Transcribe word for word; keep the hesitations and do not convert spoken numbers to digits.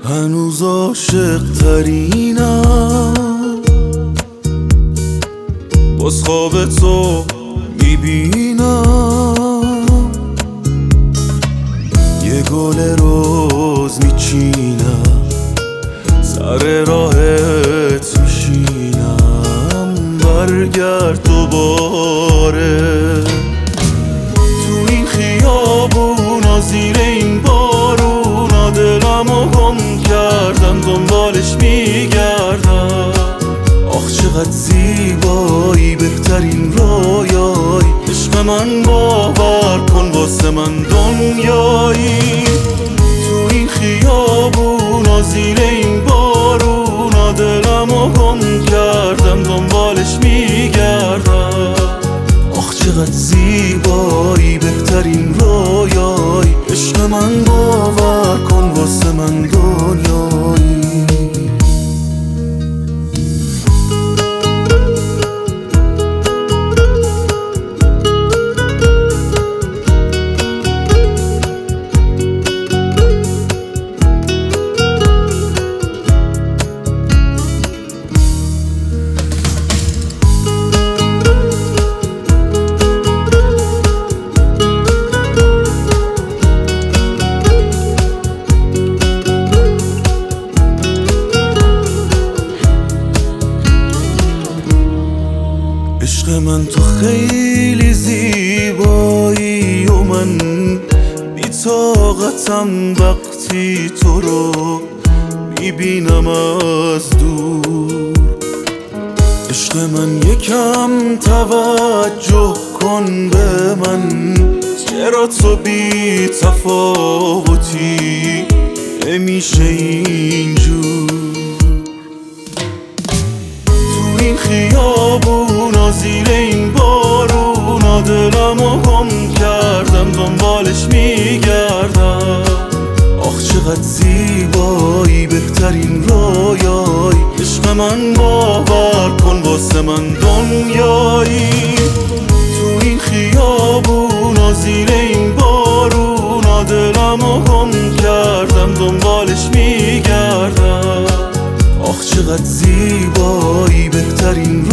هنوز عاشق ترینم، باز خواب تو میبینم، یه گل روز میچینم، سر راهت میشینم، برگرد دوباره تو این خیابونا، زیر این بارونا، دلمو گم کردم دنبالش میگردم. آخ چقدر زیبایی، بهترین رویایی، عشق من باور کن واسه من دنیایی. تو این خیابونا، زیر این بارونا، دلمو گم کردم دنبالش میگردم. آخ چقدر زیبایی، بهترین رویایی، عشق من باور کن واسه من دنیایی. عشق من تو خیلی زیبایی و من بی طاقتم وقتی تو رو میبینم از دور. عشق من یکم توجه کن به من، چرا تو بی تفاوتی نمیشه اینجور. تو این خیابونا، زیر این بارونا، دلمو گم کردم دنبالش میگردم. آخ چقدر زیبایی، بهترین رویایی، عشق من باور کن واسه من دنیایی. تو این خیابونا، زیر این بارونا، دلمو گم کردم دنبالش میگردم. آخ چقدر زیبایی، بهترین